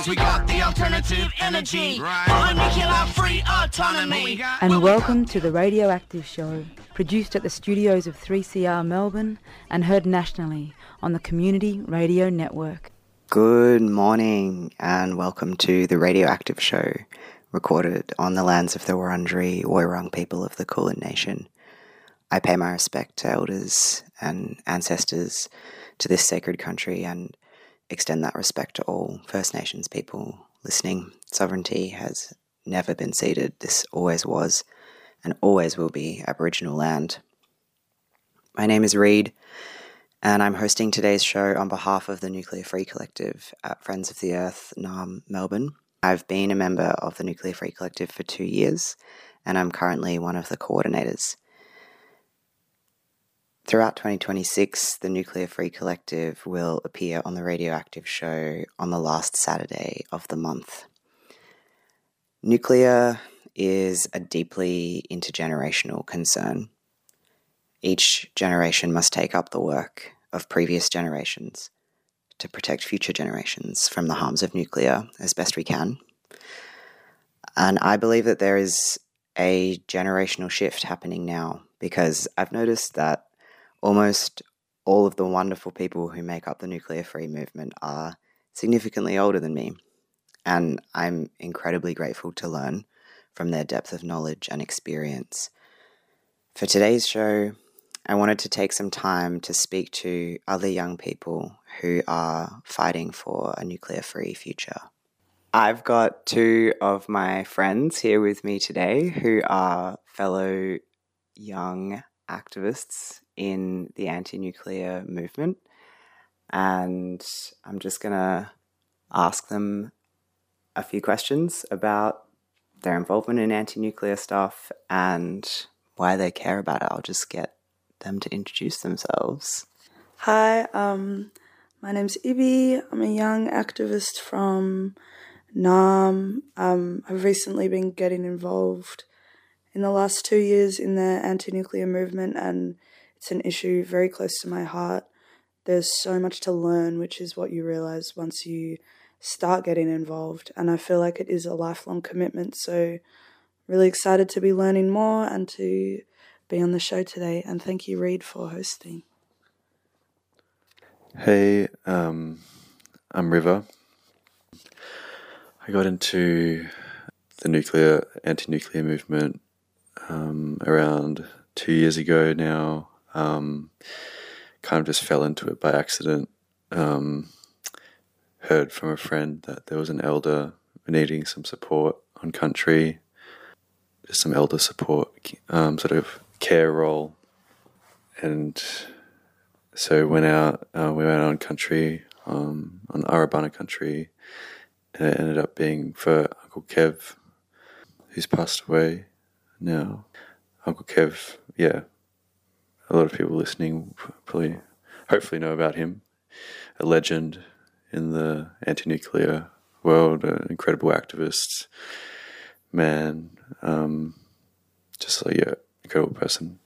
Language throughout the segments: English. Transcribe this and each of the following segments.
Cause we got the alternative energy. Nuclear free autonomy. And welcome to the Radioactive Show, produced at the studios of 3CR Melbourne and heard nationally on the Community Radio Network. Good morning and welcome to the Radioactive Show, recorded on the lands of the Wurundjeri Woiwurrung people of the Kulin Nation. I pay my respect to elders and ancestors to this sacred country and extend that respect to all First Nations people listening. Sovereignty has never been ceded. This always was and always will be Aboriginal land. My name is Reid, and I'm hosting today's show on behalf of the Nuclear Free Collective at Friends of the Earth, NARM, Melbourne. I've been a member of the Nuclear Free Collective for 2 years, and I'm currently one of the coordinators. Throughout 2026, the Nuclear Free Collective will appear on the Radioactive Show on the last Saturday of the month. Nuclear is a deeply intergenerational concern. Each generation must take up the work of previous generations to protect future generations from the harms of nuclear as best we can. And I believe that there is a generational shift happening now, because I've noticed that almost all of the wonderful people who make up the nuclear free movement are significantly older than me, and I'm incredibly grateful to learn from their depth of knowledge and experience. For today's show, I wanted to take some time to speak to other young people who are fighting for a nuclear-free future. I've got two of my friends here with me today who are fellow young activists in the anti-nuclear movement, and I'm just going to ask them a few questions about their involvement in anti-nuclear stuff and why they care about it. I'll just get them to introduce themselves. Hi, my name's Ibby. I'm a young activist from NARM. I've recently been getting involved in the last 2 years in the anti-nuclear movement, and it's an issue very close to my heart. There's so much to learn, which is what you realise once you start getting involved, and I feel like it is a lifelong commitment, so really excited to be learning more and to be on the show today, and thank you, Reid, for hosting. Hey, I'm River. I got into the anti-nuclear movement around 2 years ago now. Kind of just fell into it by accident. Heard from a friend that there was an elder needing some support on country, just some elder support, sort of care role, and so we went out on country, on Arabana country, and it ended up being for Uncle Kev, who's passed away now. Uncle Kev, yeah, a lot of people listening probably, hopefully know about him, a legend in the anti-nuclear world, an incredible activist, man, just like, yeah, incredible person.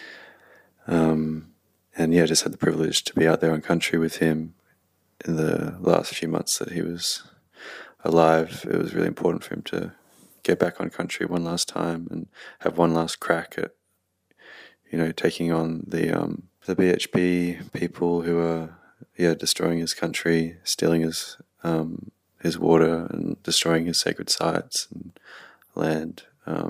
And yeah, just had the privilege to be out there on country with him in the last few months that he was alive. It was really important for him to get back on country one last time and have one last crack at, taking on the BHP people who are, destroying his country, stealing his water and destroying his sacred sites and land.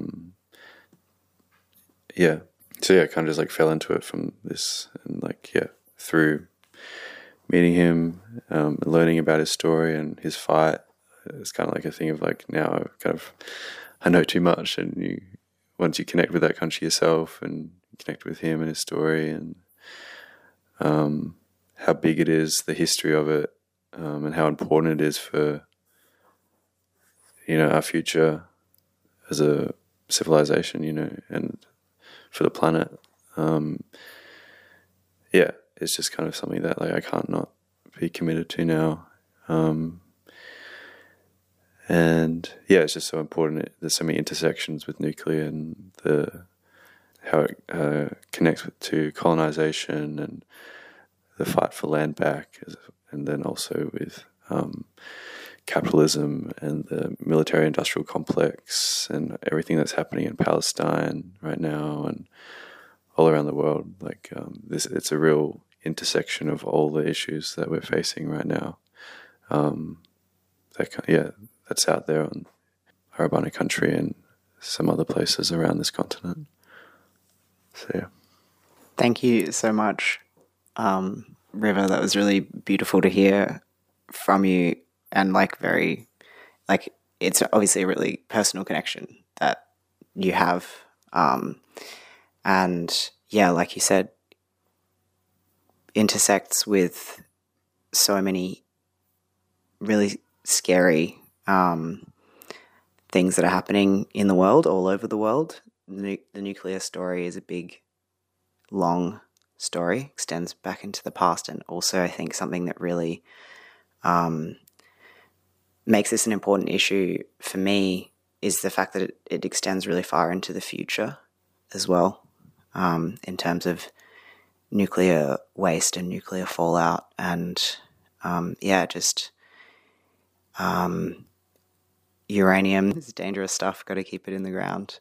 So kind of just like fell into it from this, and through meeting him, learning about his story and his fight. It's kind of like a thing of like, now I know too much, and once you connect with that country yourself and connect with him and his story and how big it is, the history of it, and how important it is for our future as a civilization, and for the planet. It's just kind of something that I can't not be committed to now. And it's just so important. There's so many intersections with nuclear and how it connects to colonization and the fight for land back, and then also with capitalism and the military-industrial complex and everything that's happening in Palestine right now and all around the world. Like it's a real intersection of all the issues that we're facing right now. That's out there on Arabana country and some other places around this continent. So yeah. Thank you so much, River. That was really beautiful to hear from you, and it's obviously a really personal connection that you have. And yeah, like you said, intersects with so many really scary things that are happening in the world, all over the world. The nuclear story is a big, long story, extends back into the past, and also I think something that really makes this an important issue for me is the fact that it extends really far into the future as well, in terms of nuclear waste and nuclear fallout, and uranium is dangerous stuff, got to keep it in the ground.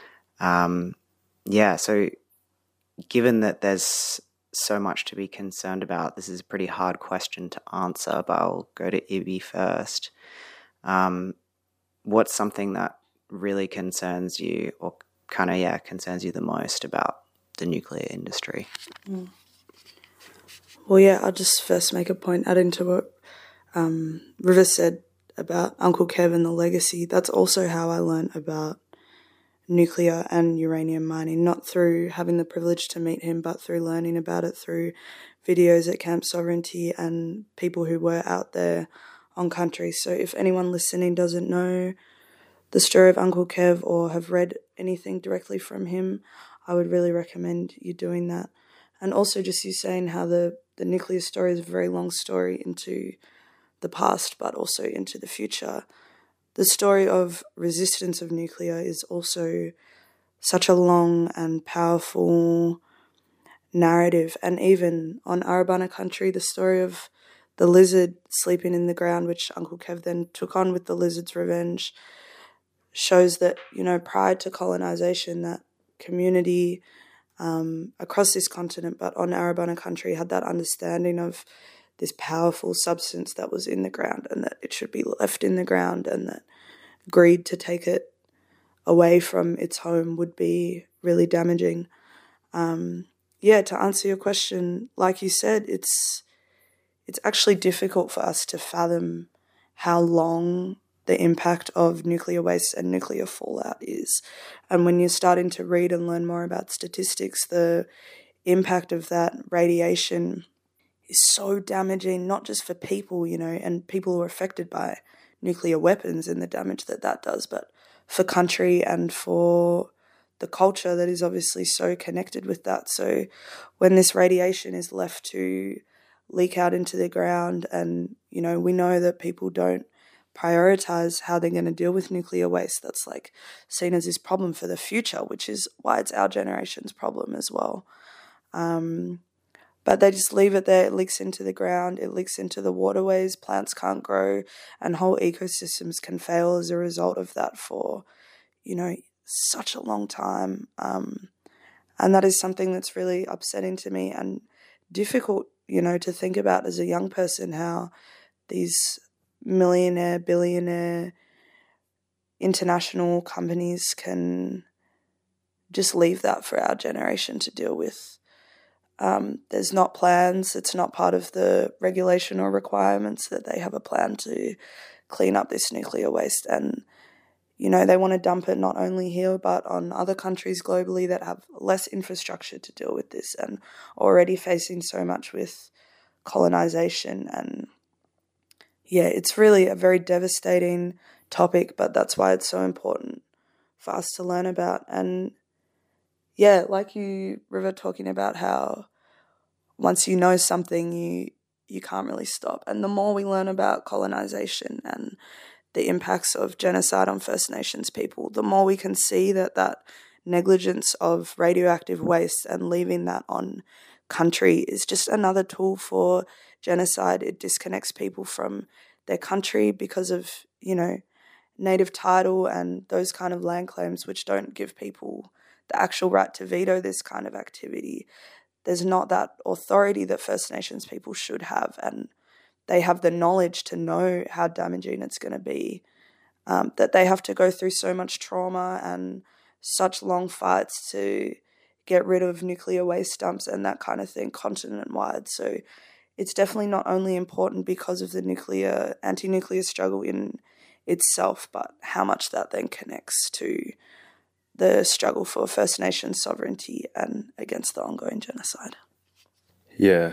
So given that there's so much to be concerned about, this is a pretty hard question to answer, but I'll go to Ibi first. What's something that really concerns you, or concerns you the most about the nuclear industry? Well, yeah, I'll just first make a point adding to what River said about Uncle Kev and the legacy. That's also how I learned about nuclear and uranium mining, not through having the privilege to meet him, but through learning about it through videos at Camp Sovereignty and people who were out there on country. So if anyone listening doesn't know the story of Uncle Kev or have read anything directly from him, I would really recommend you doing that. And also just you saying how the nuclear story is a very long story into the past, but also into the future. The story of resistance of nuclear is also such a long and powerful narrative. And even on Arabana country, the story of the lizard sleeping in the ground, which Uncle Kev then took on with the lizard's revenge, shows that, prior to colonization, that community across this continent, but on Arabana country, had that understanding of this powerful substance that was in the ground and that it should be left in the ground, and that greed to take it away from its home would be really damaging. To answer your question, like you said, it's actually difficult for us to fathom how long the impact of nuclear waste and nuclear fallout is. And when you're starting to read and learn more about statistics, the impact of that radiation is so damaging, not just for people, and people who are affected by nuclear weapons and the damage that does, but for country and for the culture that is obviously so connected with that. So when this radiation is left to leak out into the ground, and, we know that people don't prioritize how they're going to deal with nuclear waste, that's seen as this problem for the future, which is why it's our generation's problem as well. But they just leave it there. It leaks into the ground. It leaks into the waterways. Plants can't grow, and whole ecosystems can fail as a result of that for, such a long time. And that is something that's really upsetting to me and difficult, to think about as a young person, how these millionaire, billionaire, international companies can just leave that for our generation to deal with. There's not plans, it's not part of the regulation or requirements that they have a plan to clean up this nuclear waste. And, they want to dump it not only here, but on other countries globally that have less infrastructure to deal with this and already facing so much with colonization. And it's really a very devastating topic, but that's why it's so important for us to learn about. And like you, River, talking about how once you know something, you can't really stop. And the more we learn about colonization and the impacts of genocide on First Nations people, the more we can see that negligence of radioactive waste and leaving that on country is just another tool for genocide. It disconnects people from their country because of, native title and those kind of land claims, which don't give people the actual right to veto this kind of activity. There's not that authority that First Nations people should have, and they have the knowledge to know how damaging it's going to be, that they have to go through so much trauma and such long fights to get rid of nuclear waste dumps and that kind of thing continent-wide. So it's definitely not only important because of the anti-nuclear struggle in itself, but how much that then connects to the struggle for First Nations sovereignty and against the ongoing genocide. Yeah,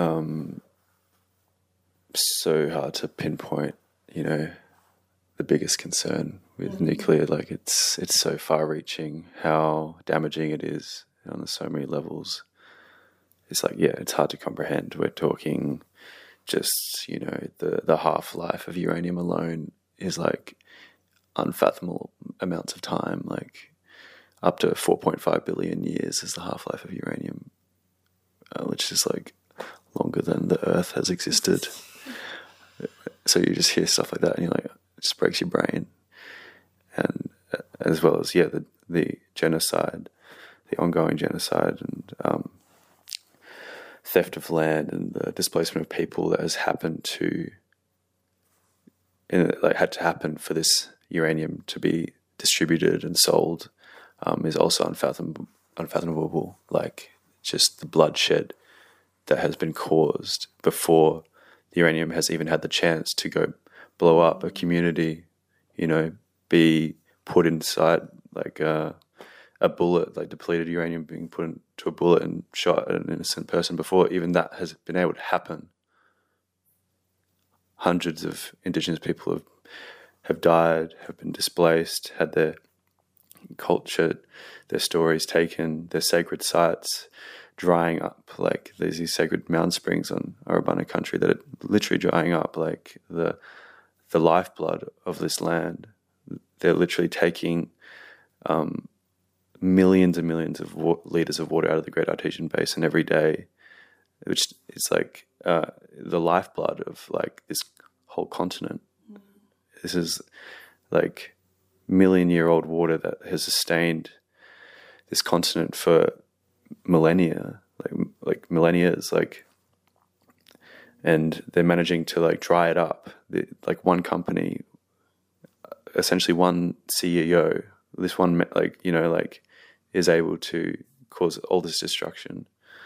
so hard to pinpoint, the biggest concern with nuclear. Like it's so far-reaching, how damaging it is on so many levels. It's like, it's hard to comprehend. We're talking just, the half-life of uranium alone is like unfathomable amounts of time, like up to 4.5 billion years is the half-life of uranium, which is like longer than the Earth has existed. So you just hear stuff like that and you're like, it just breaks your brain. And as well as, the genocide, the ongoing genocide and theft of land and the displacement of people that has happened had to happen for this uranium to be distributed and sold is also unfathomable. Like just the bloodshed that has been caused before the uranium has even had the chance to go blow up a community, be put inside like a bullet, like depleted uranium being put into a bullet and shot at an innocent person before even that has been able to happen. Hundreds of Indigenous people have died, have been displaced, had their culture, their stories taken, their sacred sites drying up. Like there's these sacred mountain springs on Arabana country that are literally drying up, like the lifeblood of this land. They're literally taking millions and millions of litres of water out of the Great Artesian Basin every day, which is like the lifeblood of like this whole continent. This is like million-year-old water that has sustained this continent for millennia, like millennia, and they're managing to like dry it up. Like one company, essentially one CEO, this one is able to cause all this destruction.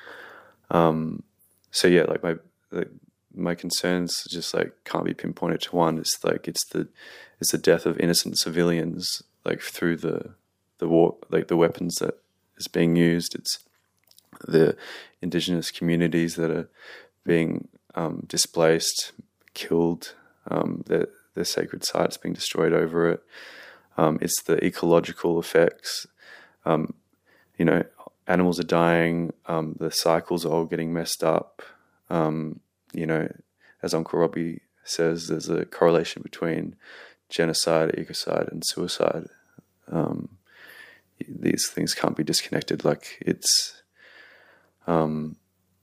My concerns just like can't be pinpointed to one. It's like it's the death of innocent civilians, like through the war, like the weapons that is being used. It's the Indigenous communities that are being displaced, killed, their sacred sites being destroyed over it. It's the ecological effects. Animals are dying. The cycles are all getting messed up. As Uncle Robbie says, there's a correlation between genocide, ecocide, and suicide. These things can't be disconnected. Like it's all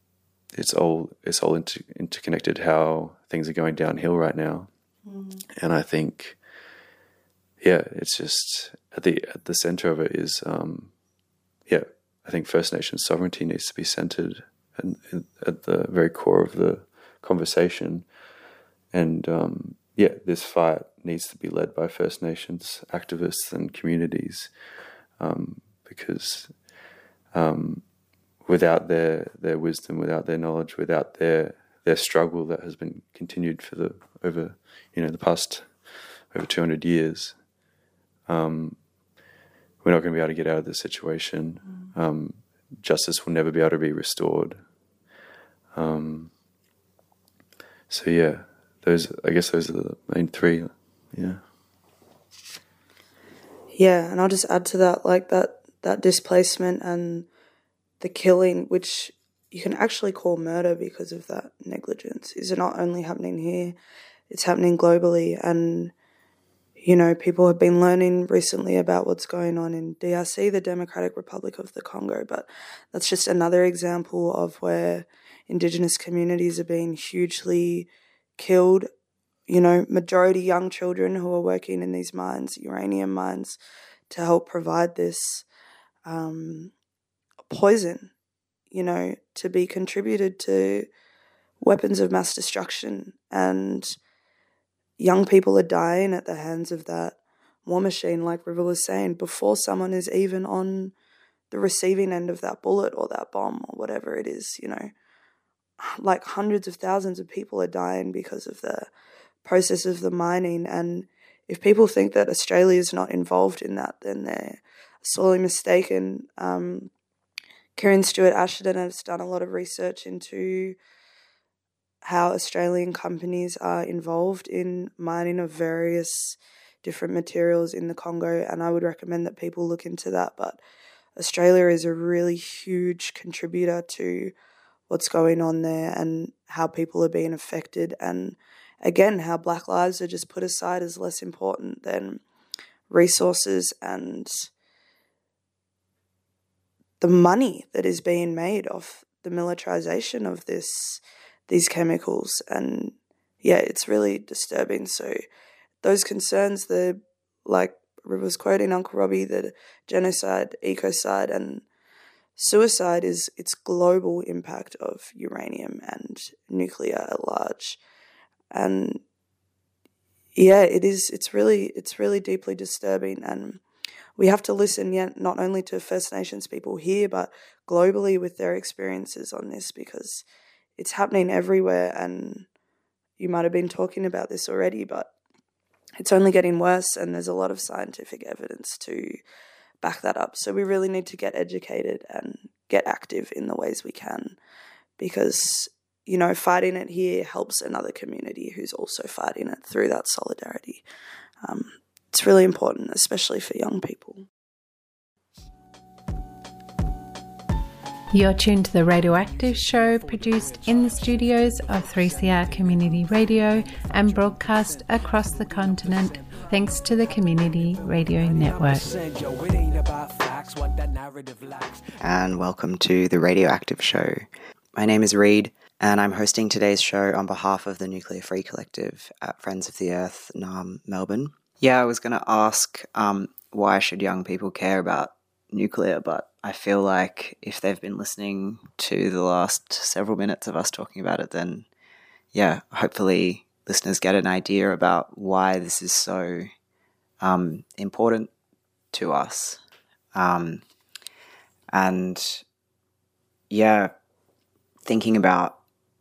interconnected. How things are going downhill right now, and I think, it's just at the center of it is, I think First Nations sovereignty needs to be centered and at the very core of the conversation, and this fight needs to be led by First Nations activists and communities, because without their wisdom, without their knowledge, without their struggle that has been continued for over the past over 200 years, we're not going to be able to get out of this situation. Justice will never be able to be restored. Those are the main three. Yeah, and I'll just add to that, like that displacement and the killing, which you can actually call murder because of that negligence, is not only happening here, it's happening globally. And, people have been learning recently about what's going on in DRC, the Democratic Republic of the Congo, but that's just another example of where Indigenous communities are being hugely killed majority young children who are working in these mines, uranium mines, to help provide this poison, to be contributed to weapons of mass destruction. And young people are dying at the hands of that war machine, like River was saying, before someone is even on the receiving end of that bullet or that bomb or whatever it is, Like hundreds of thousands of people are dying because of the process of the mining. And if people think that Australia is not involved in that, then they're sorely mistaken. Kieran Stewart Ashton has done a lot of research into how Australian companies are involved in mining of various different materials in the Congo, and I would recommend that people look into that. But Australia is a really huge contributor to what's going on there and how people are being affected, and again, how Black lives are just put aside as less important than resources and the money that is being made off the militarization of these chemicals. And yeah, it's really disturbing. So those concerns, like River's quoting Uncle Robbie, the genocide, ecocide and suicide is its global impact of uranium and nuclear at large. And yeah, it's really deeply disturbing, and we have to listen not only to First Nations people here, but globally with their experiences on this, because it's happening everywhere. And you might have been talking about this already, but it's only getting worse, and there's a lot of scientific evidence to back that up. So we really need to get educated and get active in the ways we can, because, fighting it here helps another community who's also fighting it through that solidarity. It's really important, especially for young people. You're tuned to the Radioactive Show, produced in the studios of 3CR Community Radio and broadcast across the continent thanks to the Community Radio Network. And welcome to the Radioactive Show. My name is Reed, and I'm hosting today's show on behalf of the Nuclear Free Collective at Friends of the Earth, NARM, Melbourne. Yeah, I was going to ask why should young people care about nuclear, but I feel like if they've been listening to the last several minutes of us talking about it, then yeah, hopefully listeners get an idea about why this is so important to us. And yeah, thinking about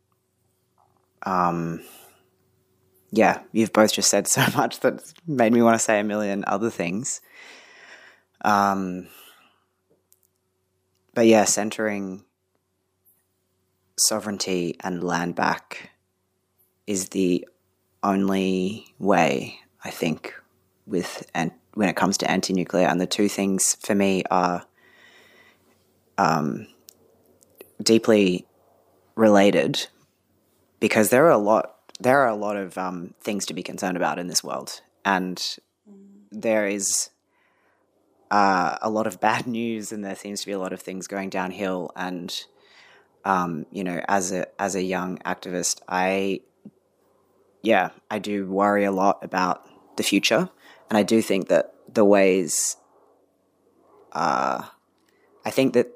yeah, you've both just said so much that's made me want to say a million other things. But yeah, centering sovereignty and land back is the only way, I think, when it comes to anti-nuclear. And the two things for me are deeply related, because there are a lot of things to be concerned about in this world, and there is a lot of bad news, and there seems to be a lot of things going downhill. And as a young activist, I do worry a lot about the future, and I do think that the ways I think that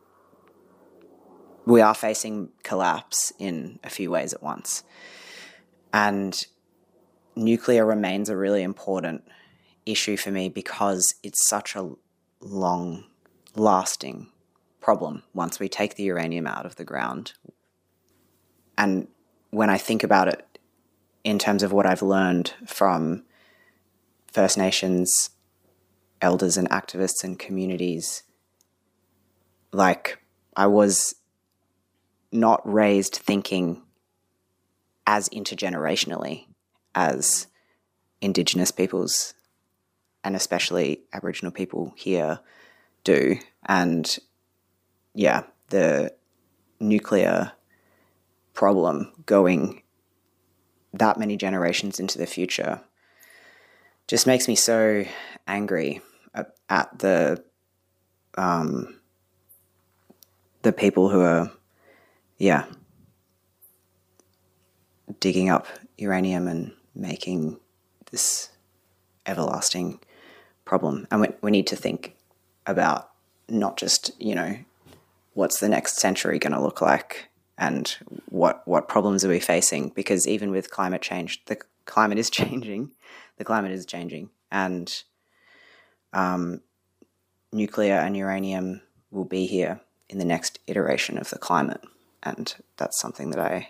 we are facing collapse in a few ways at once. And nuclear remains a really important issue for me because it's such a long-lasting problem once we take the uranium out of the ground. And when I think about it in terms of what I've learned from First Nations elders and activists and communities, like, I was not raised thinking as intergenerationally as Indigenous peoples, and especially Aboriginal people here, do. And yeah, the nuclear problem going that many generations into the future just makes me so angry at the people who are, digging up uranium and making this everlasting problem. And we need to think about not just, what's the next century going to look like and what problems are we facing, because even with climate change, the climate is changing. And nuclear and uranium will be here in the next iteration of the climate. And that's something that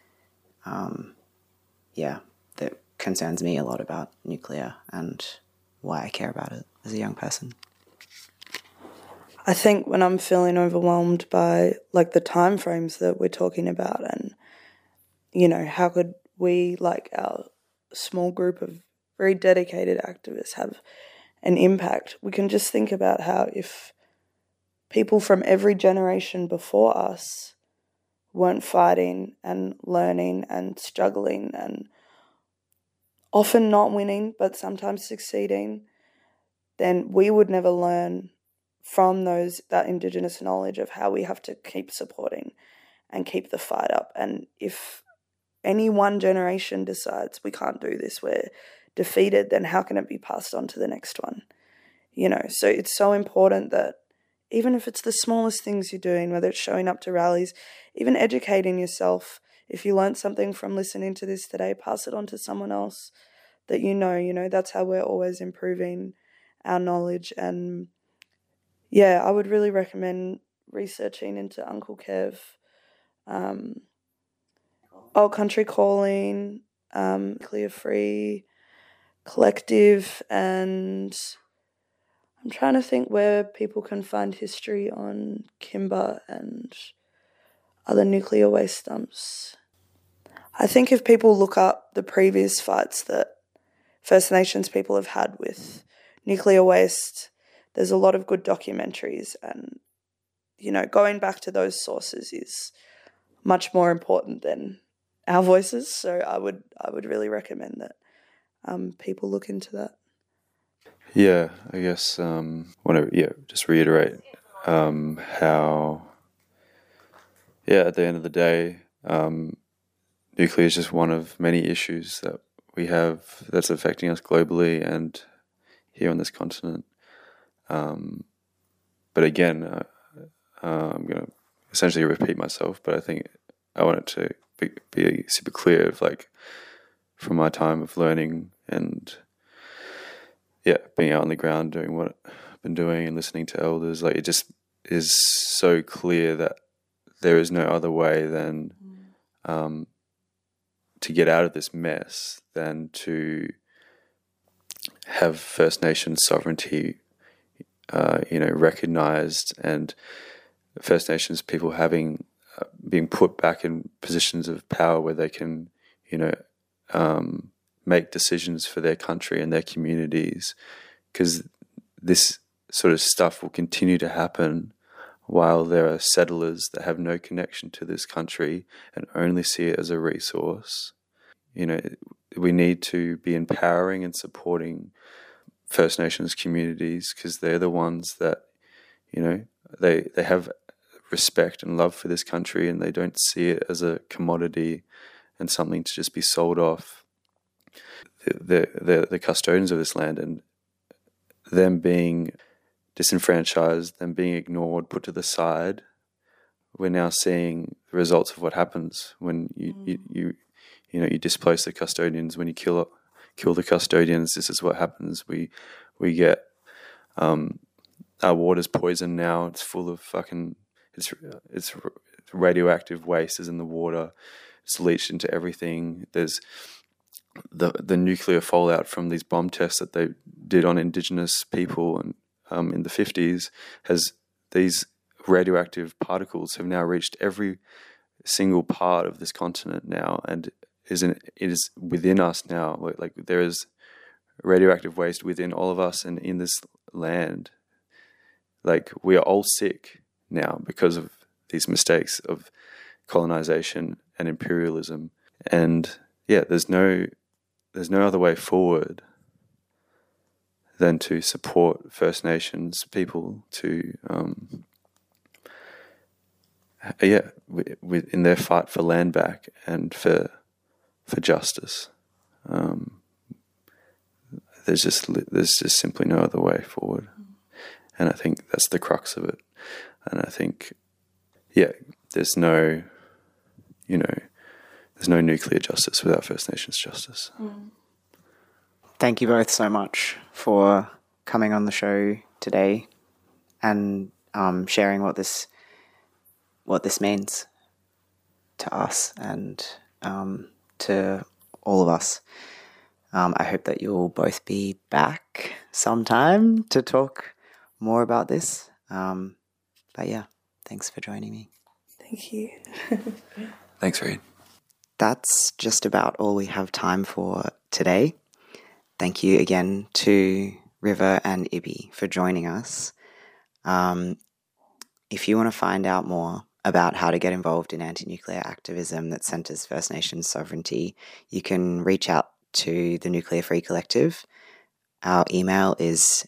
that concerns me a lot about nuclear and why I care about it as a young person. I think when I'm feeling overwhelmed by the time frames that we're talking about, and how could we, our small group of very dedicated activists, have an impact, we can just think about how if people from every generation before us weren't fighting and learning and struggling and often not winning but sometimes succeeding, then we would never learn from that Indigenous knowledge of how we have to keep supporting and keep the fight up. And if any one generation decides we can't do this, we're defeated, then how can it be passed on to the next one? So it's so important that even if it's the smallest things you're doing, whether it's showing up to rallies, even educating yourself, if you learned something from listening to this today, pass it on to someone else that that's how we're always improving our knowledge. And yeah, I would really recommend researching into Uncle Kev, Old Country Calling, Clear Free Collective, and I'm trying to think where people can find history on Kimba and other nuclear waste dumps. I think if people look up the previous fights that First Nations people have had with nuclear waste, there's a lot of good documentaries, and, going back to those sources is much more important than our voices. So I would really recommend that people look into that. Yeah, I guess want to just reiterate how at the end of the day, nuclear is just one of many issues that we have that's affecting us globally and here on this continent. But again, I'm going to essentially repeat myself, but I think I want it to be super clear of from my time of learning and being out on the ground doing what I've been doing and listening to elders, it just is so clear that there is no other way than to get out of this mess than to have First Nations sovereignty recognized, and First Nations people being put back in positions of power where they can make decisions for their country and their communities, because this sort of stuff will continue to happen while there are settlers that have no connection to this country and only see it as a resource. We need to be empowering and supporting First Nations communities, because they're the ones that, they have respect and love for this country, and they don't see it as a commodity and something to just be sold off. The custodians of this land, and them being disenfranchised, them being ignored, put to the side. We're now seeing the results of what happens when you displace the custodians. When you kill the custodians, this is what happens. We get our water's poisoned now. It's full of it's radioactive waste is in the water. It's leached into everything. There's the nuclear fallout from these bomb tests that they did on Indigenous people and in the 50s has these radioactive particles have now reached every single part of this continent now, and it is within us now. There is radioactive waste within all of us and in this land. We are all sick now because of these mistakes of colonization and imperialism. And there's no other way forward than to support First Nations people to in their fight for land back and for justice. There's just simply no other way forward. And I think that's the crux of it. And I think, there's no nuclear justice without First Nations justice. Thank you both so much for coming on the show today and sharing what this means to us and to all of us. I hope that you'll both be back sometime to talk more about this. But yeah, thanks for joining me. Thank you. Thanks, Reid. That's just about all we have time for today. Thank you again to River and Ibi for joining us. If you want to find out more about how to get involved in anti-nuclear activism that centres First Nations sovereignty, you can reach out to the Nuclear Free Collective. Our email is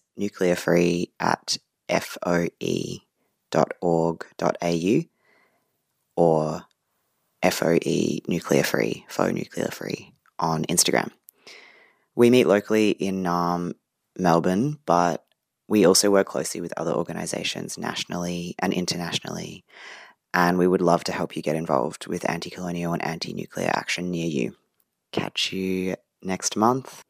nuclearfree@foe.org.au or FOE Nuclear Free, FOE Nuclear Free on Instagram. We meet locally in Melbourne, but we also work closely with other organisations nationally and internationally, and we would love to help you get involved with anti-colonial and anti-nuclear action near you. Catch you next month.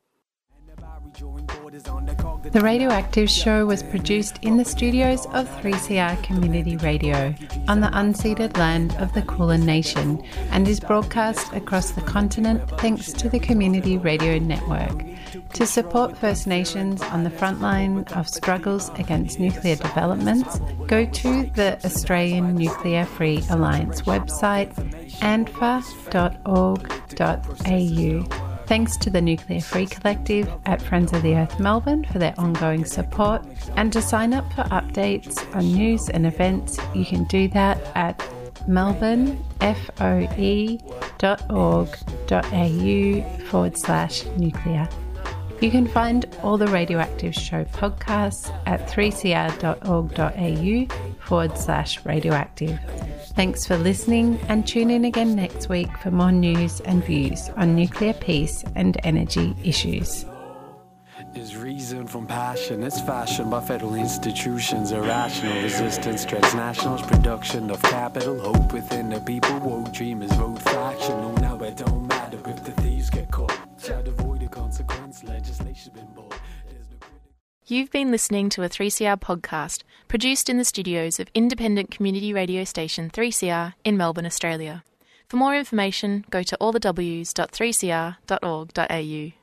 The Radioactive Show was produced in the studios of 3CR Community Radio on the unceded land of the Kulin Nation and is broadcast across the continent thanks to the Community Radio Network. To support First Nations on the front line of struggles against nuclear developments, go to the Australian Nuclear Free Alliance website, anfa.org.au. Thanks to the Nuclear Free Collective at Friends of the Earth Melbourne for their ongoing support. And to sign up for updates on news and events, you can do that at melbournefoe.org.au/nuclear. You can find all the Radioactive Show podcasts at 3cr.org.au/radioactive. Thanks for listening and tune in again next week for more news and views on nuclear peace and energy issues. Is reason from passion, it's fashioned by federal institutions. Irrational resistance, transnationals, production of capital. Hope within the people, woke dreamers, vote factional. Now it don't matter if the thieves get caught. Try to avoid the consequence, legislation's been bought. You've been listening to a 3CR podcast produced in the studios of independent community radio station 3CR in Melbourne, Australia. For more information, go to allthews.3cr.org.au.